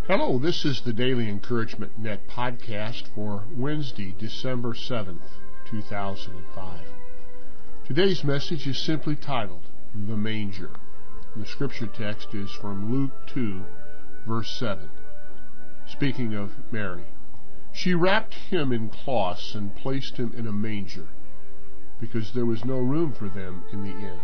Hello, this is the Daily Encouragement Net podcast for Wednesday, December 7th, 2005. Today's message is simply titled, The Manger. The scripture text is from Luke 2, verse 7. Speaking of Mary, she wrapped him in cloths and placed him in a manger, because there was no room for them in the inn.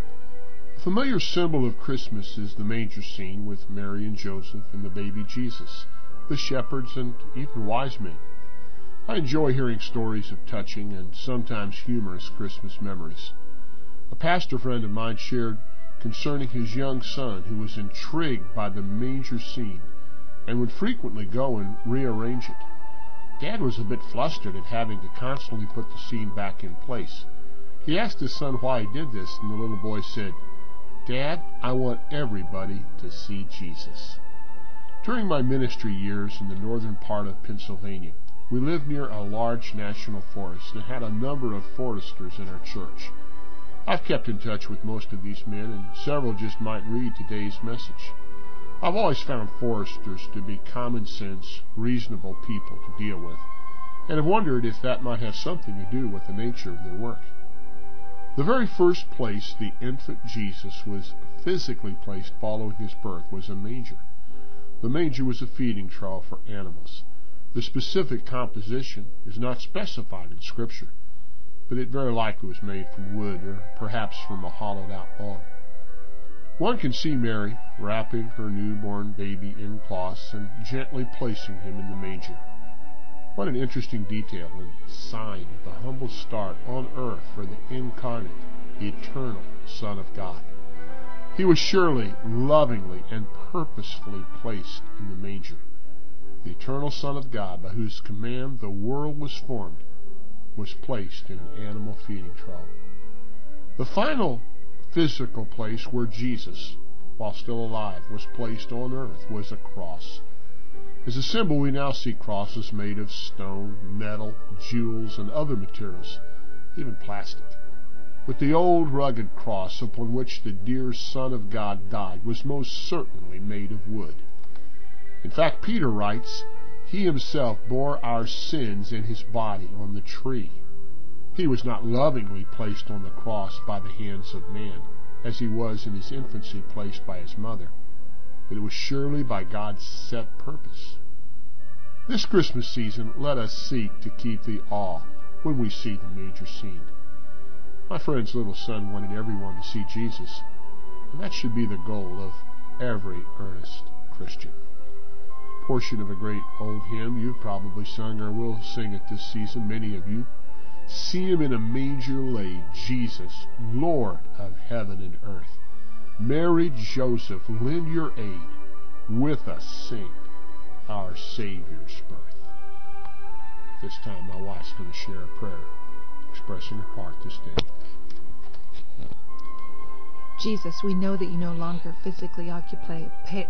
A familiar symbol of Christmas is the manger scene with Mary and Joseph and the baby Jesus, the shepherds, and even wise men. I enjoy hearing stories of touching and sometimes humorous Christmas memories. A pastor friend of mine shared concerning his young son who was intrigued by the manger scene and would frequently go and rearrange it. Dad was a bit flustered at having to constantly put the scene back in place. He asked his son why he did this, and the little boy said, "Dad, I want everybody to see Jesus." During my ministry years in the northern part of Pennsylvania, we lived near a large national forest and had a number of foresters in our church. I've kept in touch with most of these men, and several just might read today's message. I've always found foresters to be common sense, reasonable people to deal with, and have wondered if that might have something to do with the nature of their work. The very first place the infant Jesus was physically placed following his birth was a manger. The manger was a feeding trough for animals. The specific composition is not specified in Scripture, but it very likely was made from wood or perhaps from a hollowed-out log. One can see Mary wrapping her newborn baby in cloths and gently placing him in the manger. What an interesting detail and sign of the humble start on earth for the incarnate, eternal Son of God. He was surely, lovingly, and purposefully placed in the manger. The eternal Son of God, by whose command the world was formed, was placed in an animal feeding trough. The final physical place where Jesus, while still alive, was placed on earth was a cross. As a symbol, we now see crosses made of stone, metal, jewels, and other materials, even plastic. But the old rugged cross upon which the dear Son of God died was most certainly made of wood. In fact, Peter writes, "He himself bore our sins in his body on the tree." He was not lovingly placed on the cross by the hands of man, as he was in his infancy placed by his mother, but it was surely by God's set purpose. This Christmas season, let us seek to keep the awe when we see the manger scene. My friend's little son wanted everyone to see Jesus, and that should be the goal of every earnest Christian. A portion of a great old hymn you've probably sung or will sing it this season, many of you. See him in a manger laid, Jesus, Lord of heaven and earth. Mary, Joseph, lend your aid. With us sing our Savior's birth. This time my wife's going to share a prayer expressing her heart this day. Jesus, we know that you no longer physically occupy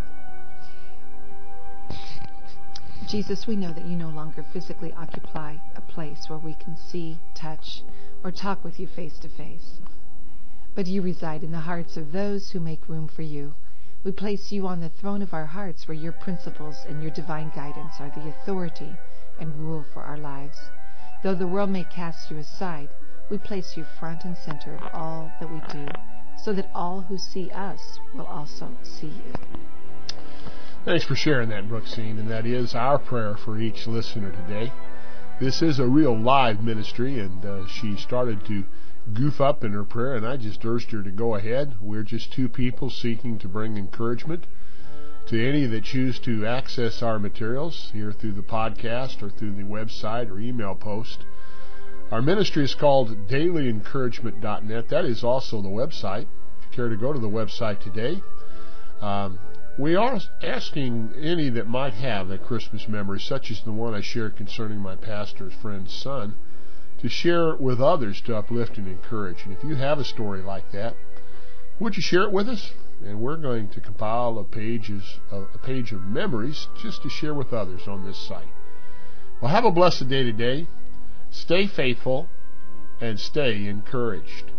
a place where we can see, touch, or talk with you face to face. But you reside in the hearts of those who make room for you. We place you on the throne of our hearts, where your principles and your divine guidance are the authority and rule for our lives. Though the world may cast you aside, we place you front and center of all that we do, so that all who see us will also see you. Thanks for sharing that, Brooksine, and that is our prayer for each listener today. This is a real live ministry, and she started to goof up in her prayer, and I just urged her to go ahead. We're just two people seeking to bring encouragement to any that choose to access our materials here through the podcast or through the website or email post. Our ministry is called dailyencouragement.net. That is also the website. If you care to go to the website today, we are asking any that might have a Christmas memory, such as the one I shared concerning my pastor's friend's son, to share with others to uplift and encourage. And if you have a story like that, would you share it with us? And we're going to compile a page of memories just to share with others on this site. Well, have a blessed day today. Stay faithful and stay encouraged.